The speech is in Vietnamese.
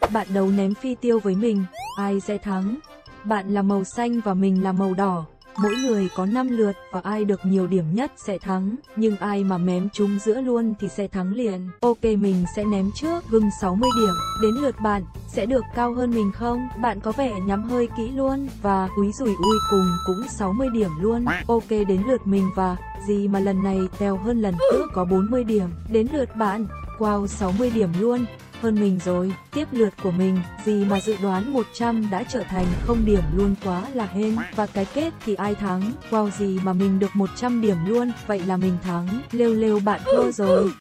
Bạn đấu ném phi tiêu với mình, ai sẽ thắng? Bạn là màu xanh và mình là màu đỏ. Mỗi người có 5 lượt và ai được nhiều điểm nhất sẽ thắng, nhưng ai mà mém trúng giữa luôn thì sẽ thắng liền. Ok, mình sẽ ném trước, gừng 60 điểm, đến lượt bạn, sẽ được cao hơn mình không? Bạn có vẻ nhắm hơi kỹ luôn, và úi rủi ui cùng cũng 60 điểm luôn. Ok, đến lượt mình và, gì mà lần này tèo hơn lần trước có 40 điểm, đến lượt bạn, wow 60 điểm luôn. Hơn mình rồi, tiếp lượt của mình, gì mà dự đoán 100 đã trở thành 0 điểm luôn, quá là hên. Và cái kết thì ai thắng? Wow, gì mà mình được 100 điểm luôn, vậy là mình thắng. Lêu lêu, bạn thua rồi.